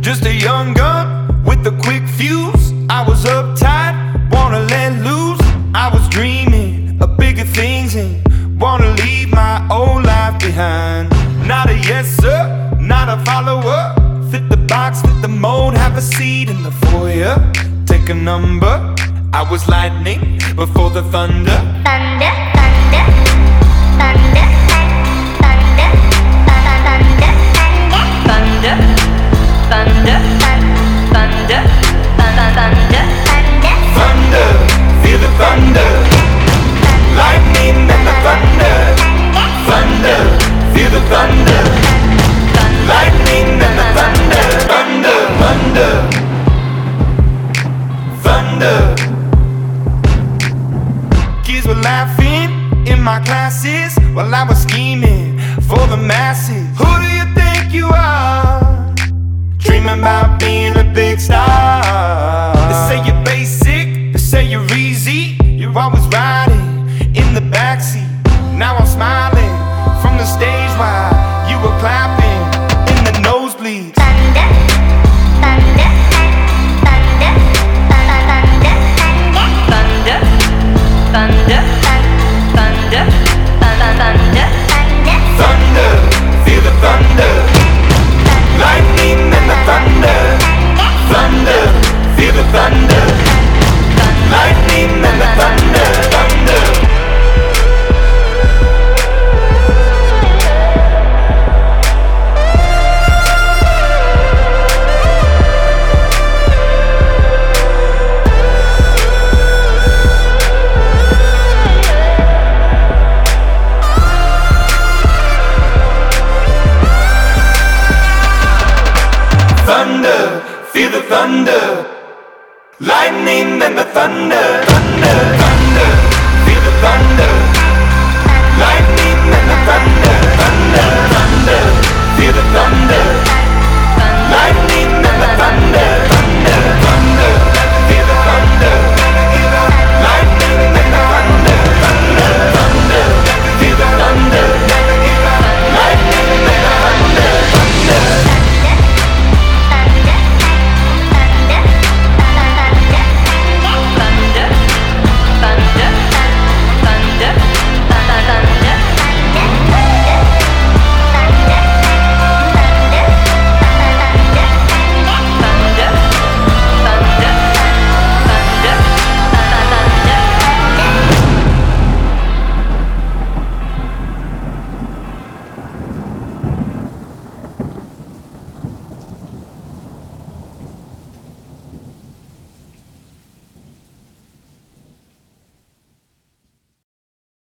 Just a young gun with a quick fuse. I was uptight, wanna let loose. I was dreaming of bigger things and wanna leave my old life behind. Not a yes sir, not a follower. Fit the box, fit the mold, have a seat in the foyer. Take a number. I was lightning before the thunder. Thunder, thunder, thunder, thunder, thunder, thunder, thunder, thunder, thunder, thunder, feel the thunder. Lightning and the thunder. Thunder, feel the thunder. Lightning and the thunder. Thunder, thunder, thunder. Kids were laughing in my classes while I was scheming for the masses. Who do you think you are? Dreaming about being a big star. They say you're basic, they say you're easy. You're always riding in the backseat. Now I'm smiling from the stage while you were clapping in the nosebleeds. thunder, thunder, thunder, thunder, thunder, thunder, thunder, thunder, Thunder, feel the thunder. Lightning and the thunder. Thunder, feel the thunder. Lightning and the thunder. Thunder. Thunder, feel the thunder. Lightning and the thunder. Thunder, thunder, feel the thunder. Lightning and the thunder. Thunder, thunder, feel the thunder.